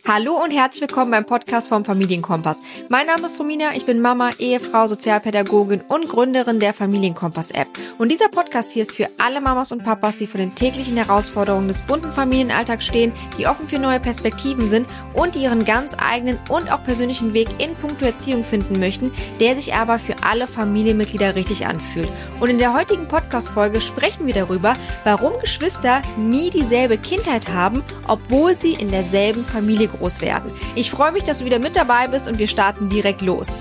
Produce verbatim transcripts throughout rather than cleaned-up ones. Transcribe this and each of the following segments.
Hallo und herzlich willkommen beim Podcast vom Familienkompass. Mein Name ist Romina, ich bin Mama, Ehefrau, Sozialpädagogin und Gründerin der Familienkompass-App. Und dieser Podcast hier ist für alle Mamas und Papas, die vor den täglichen Herausforderungen des bunten Familienalltags stehen, die offen für neue Perspektiven sind und die ihren ganz eigenen und auch persönlichen Weg in puncto Erziehung finden möchten, der sich aber für alle Familienmitglieder richtig anfühlt. Und in der heutigen Podcast-Folge sprechen wir darüber, warum Geschwister nie dieselbe Kindheit haben, obwohl sie in derselben Familie groß werden. Ich freue mich, dass du wieder mit dabei bist und wir starten direkt los.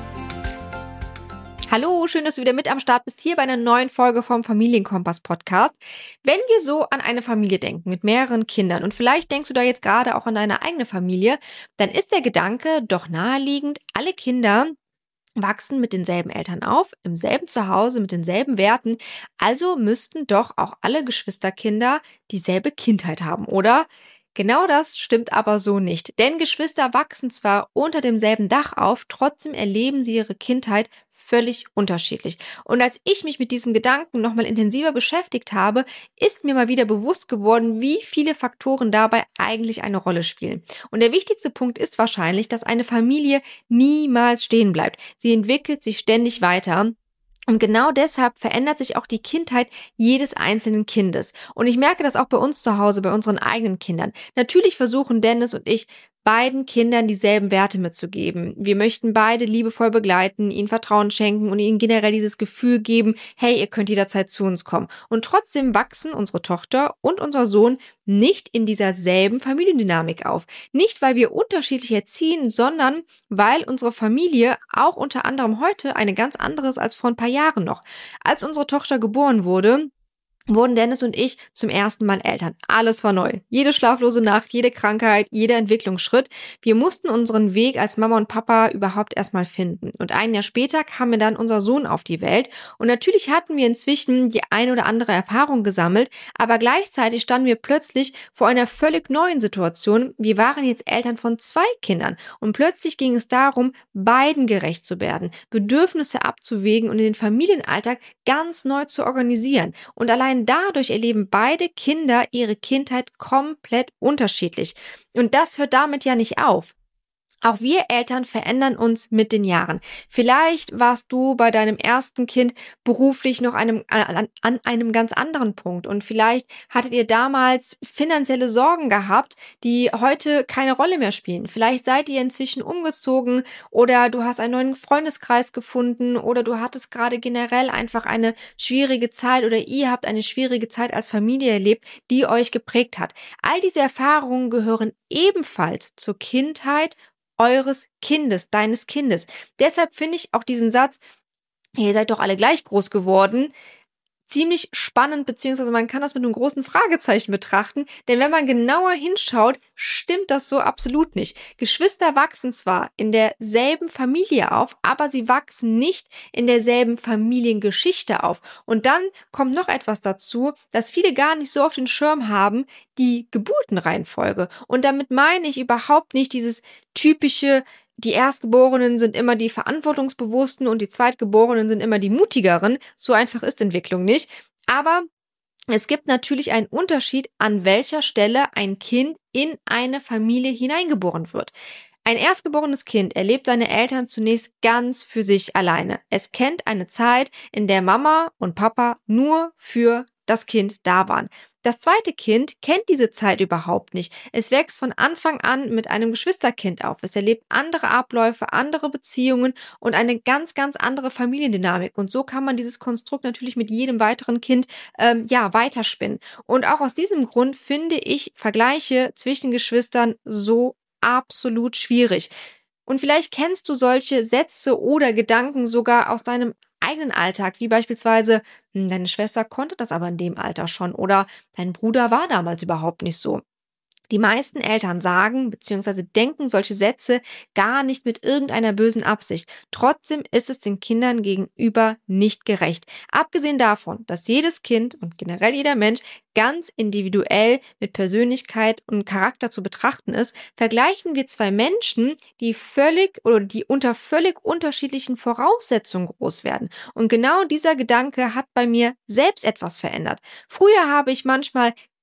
Hallo, schön, dass du wieder mit am Start bist hier bei einer neuen Folge vom Familienkompass-Podcast. Wenn wir so an eine Familie denken mit mehreren Kindern und vielleicht denkst du da jetzt gerade auch an deine eigene Familie, dann ist der Gedanke doch naheliegend, alle Kinder wachsen mit denselben Eltern auf, im selben Zuhause, mit denselben Werten, also müssten doch auch alle Geschwisterkinder dieselbe Kindheit haben, oder? Genau das stimmt aber so nicht, denn Geschwister wachsen zwar unter demselben Dach auf, trotzdem erleben sie ihre Kindheit völlig unterschiedlich. Und als ich mich mit diesem Gedanken nochmal intensiver beschäftigt habe, ist mir mal wieder bewusst geworden, wie viele Faktoren dabei eigentlich eine Rolle spielen. Und der wichtigste Punkt ist wahrscheinlich, dass eine Familie niemals stehen bleibt. Sie entwickelt sich ständig weiter. Und genau deshalb verändert sich auch die Kindheit jedes einzelnen Kindes. Und ich merke das auch bei uns zu Hause, bei unseren eigenen Kindern. Natürlich versuchen Dennis und ich, beiden Kindern dieselben Werte mitzugeben. Wir möchten beide liebevoll begleiten, ihnen Vertrauen schenken und ihnen generell dieses Gefühl geben, hey, ihr könnt jederzeit zu uns kommen. Und trotzdem wachsen unsere Tochter und unser Sohn nicht in dieser selben Familiendynamik auf. Nicht, weil wir unterschiedlich erziehen, sondern weil unsere Familie auch unter anderem heute eine ganz andere ist als vor ein paar Jahren noch. Als unsere Tochter geboren wurde, wurden Dennis und ich zum ersten Mal Eltern. Alles war neu. Jede schlaflose Nacht, jede Krankheit, jeder Entwicklungsschritt. Wir mussten unseren Weg als Mama und Papa überhaupt erstmal finden. Und ein Jahr später kam mir dann unser Sohn auf die Welt. Und natürlich hatten wir inzwischen die ein oder andere Erfahrung gesammelt, aber gleichzeitig standen wir plötzlich vor einer völlig neuen Situation. Wir waren jetzt Eltern von zwei Kindern. Und plötzlich ging es darum, beiden gerecht zu werden, Bedürfnisse abzuwägen und den Familienalltag ganz neu zu organisieren. Und allein dadurch erleben beide Kinder ihre Kindheit komplett unterschiedlich. Und das hört damit ja nicht auf. Auch wir Eltern verändern uns mit den Jahren. Vielleicht warst du bei deinem ersten Kind beruflich noch einem, an, an einem ganz anderen Punkt und vielleicht hattet ihr damals finanzielle Sorgen gehabt, die heute keine Rolle mehr spielen. Vielleicht seid ihr inzwischen umgezogen oder du hast einen neuen Freundeskreis gefunden oder du hattest gerade generell einfach eine schwierige Zeit oder ihr habt eine schwierige Zeit als Familie erlebt, die euch geprägt hat. All diese Erfahrungen gehören ebenfalls zur Kindheit eures Kindes, deines Kindes. Deshalb finde ich auch diesen Satz, ihr seid doch alle gleich groß geworden, ziemlich spannend, beziehungsweise man kann das mit einem großen Fragezeichen betrachten, denn wenn man genauer hinschaut, stimmt das so absolut nicht. Geschwister wachsen zwar in derselben Familie auf, aber sie wachsen nicht in derselben Familiengeschichte auf. Und dann kommt noch etwas dazu, dass viele gar nicht so auf den Schirm haben, die Geburtenreihenfolge. Und damit meine ich überhaupt nicht dieses typische, die Erstgeborenen sind immer die Verantwortungsbewussten und die Zweitgeborenen sind immer die Mutigeren. So einfach ist Entwicklung nicht. Aber es gibt natürlich einen Unterschied, an welcher Stelle ein Kind in eine Familie hineingeboren wird. Ein erstgeborenes Kind erlebt seine Eltern zunächst ganz für sich alleine. Es kennt eine Zeit, in der Mama und Papa nur für das Kind da waren. Das zweite Kind kennt diese Zeit überhaupt nicht. Es wächst von Anfang an mit einem Geschwisterkind auf. Es erlebt andere Abläufe, andere Beziehungen und eine ganz, ganz andere Familiendynamik. Und so kann man dieses Konstrukt natürlich mit jedem weiteren Kind ähm, ja weiterspinnen. Und auch aus diesem Grund finde ich Vergleiche zwischen Geschwistern so absolut schwierig. Und vielleicht kennst du solche Sätze oder Gedanken sogar aus deinem eigenen Alltag, wie beispielsweise, deine Schwester konnte das aber in dem Alter schon oder dein Bruder war damals überhaupt nicht so. Die meisten Eltern sagen bzw. denken solche Sätze gar nicht mit irgendeiner bösen Absicht. Trotzdem ist es den Kindern gegenüber nicht gerecht. Abgesehen davon, dass jedes Kind und generell jeder Mensch ganz individuell mit Persönlichkeit und Charakter zu betrachten ist, vergleichen wir zwei Menschen, die völlig oder die unter völlig unterschiedlichen Voraussetzungen groß werden. Und genau dieser Gedanke hat bei mir selbst etwas verändert. Früher habe ich manchmal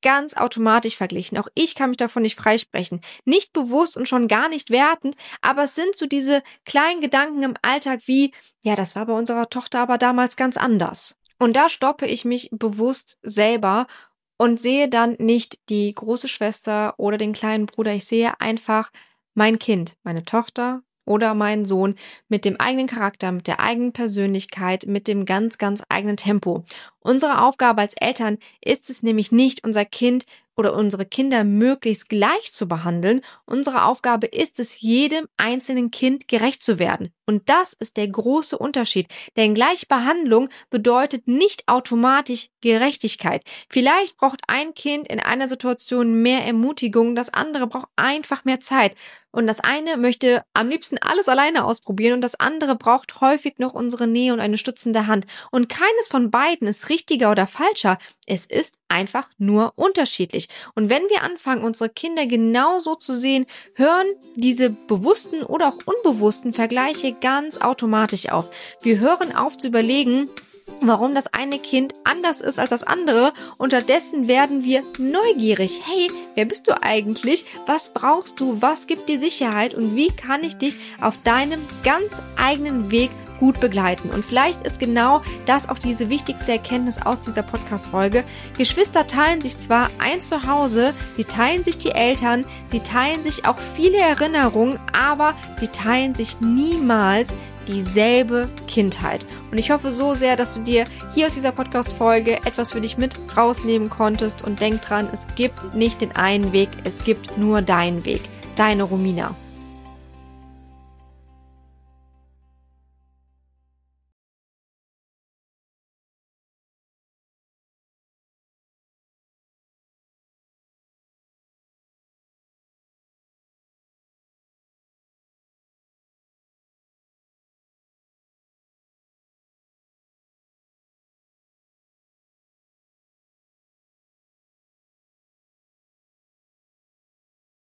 ganz automatisch verglichen. Auch ich kann mich davon nicht freisprechen. Nicht bewusst und schon gar nicht wertend, aber es sind so diese kleinen Gedanken im Alltag wie, ja, das war bei unserer Tochter aber damals ganz anders. Und da stoppe ich mich bewusst selber und sehe dann nicht die große Schwester oder den kleinen Bruder. Ich sehe einfach mein Kind, meine Tochter oder meinen Sohn mit dem eigenen Charakter, mit der eigenen Persönlichkeit, mit dem ganz, ganz eigenen Tempo. Unsere Aufgabe als Eltern ist es nämlich nicht, unser Kind oder unsere Kinder möglichst gleich zu behandeln. Unsere Aufgabe ist es, jedem einzelnen Kind gerecht zu werden. Und das ist der große Unterschied. Denn Gleichbehandlung bedeutet nicht automatisch Gerechtigkeit. Vielleicht braucht ein Kind in einer Situation mehr Ermutigung, das andere braucht einfach mehr Zeit. Und das eine möchte am liebsten alles alleine ausprobieren und das andere braucht häufig noch unsere Nähe und eine stützende Hand. Und keines von beiden ist richtiger oder falscher. Es ist einfach nur unterschiedlich. Und wenn wir anfangen, unsere Kinder genauso zu sehen, hören diese bewussten oder auch unbewussten Vergleiche ganz automatisch auf. Wir hören auf zu überlegen, warum das eine Kind anders ist als das andere. Unterdessen werden wir neugierig. Hey, wer bist du eigentlich? Was brauchst du? Was gibt dir Sicherheit? Und wie kann ich dich auf deinem ganz eigenen Weg gut begleiten? Und vielleicht ist genau das auch diese wichtigste Erkenntnis aus dieser Podcast-Folge. Geschwister teilen sich zwar ein Zuhause, sie teilen sich die Eltern, sie teilen sich auch viele Erinnerungen, aber sie teilen sich niemals dieselbe Kindheit. Und ich hoffe so sehr, dass du dir hier aus dieser Podcast-Folge etwas für dich mit rausnehmen konntest und denk dran, es gibt nicht den einen Weg, es gibt nur deinen Weg. Deine Romina.